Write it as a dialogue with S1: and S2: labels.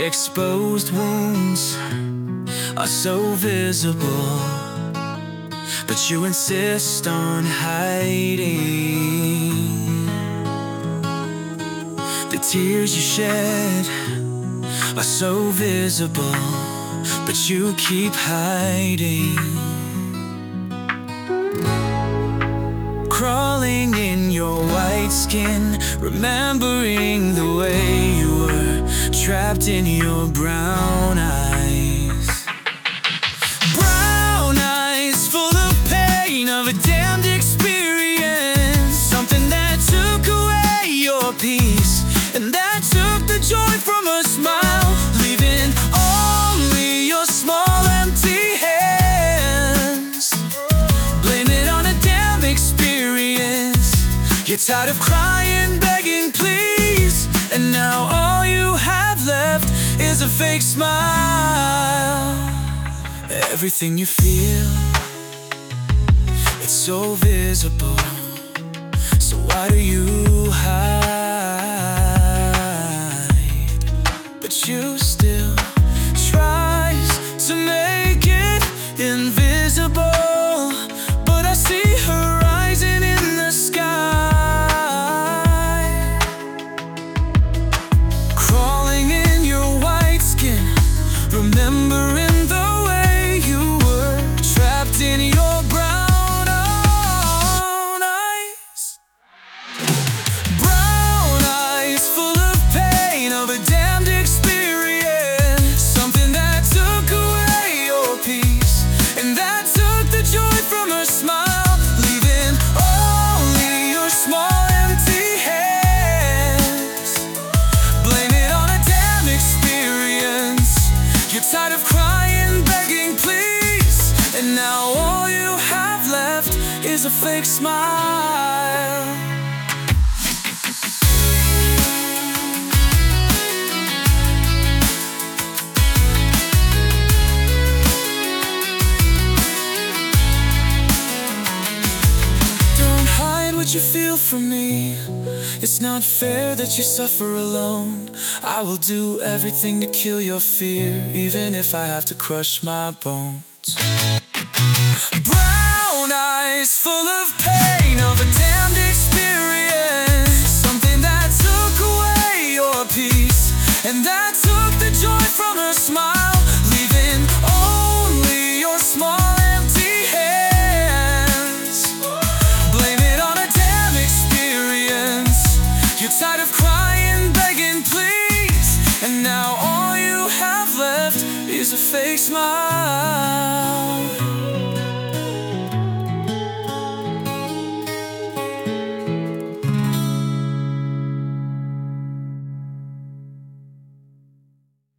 S1: Exposed wounds are so visible, but you insist on hiding. The tears you shed are so visible, but you keep hiding. Crawling in your white skin, remembering the way you were trapped in your brown eyes. Brown eyes full of pain, of a damned experience. Something that took away your peace, and that took the joy from a smile, leaving only your small empty hands. Blame it on a damn experience. You're tired of crying, begging please, and now all you have left is a fake smile. Everything you feel, it's so visible, so why do you hide? But you still tries to make it invisible. But I see horizon in the sky. Crawling in your white skin, remembering the way you were trapped in your brown eyes. Brown eyes full of pain, of a damned experience. Something that took away your peace, and that took the joy from a smile, leaving only your small empty hands. Blame it on a damn experience. You're tired of crying, begging please, and now all you have left is a fake smile. Don't hide what you feel from me. It's not fair that you suffer alone. I will do everything to kill your fear, even if I have to crush my bones. Brown eyes full of pain, of a damned experience. Something that took away your peace, and that took the joy from a smile, leaving only your small empty hands. Blame it on a damn experience. You're tired of crying, begging please, and now all you have left is a fake smile.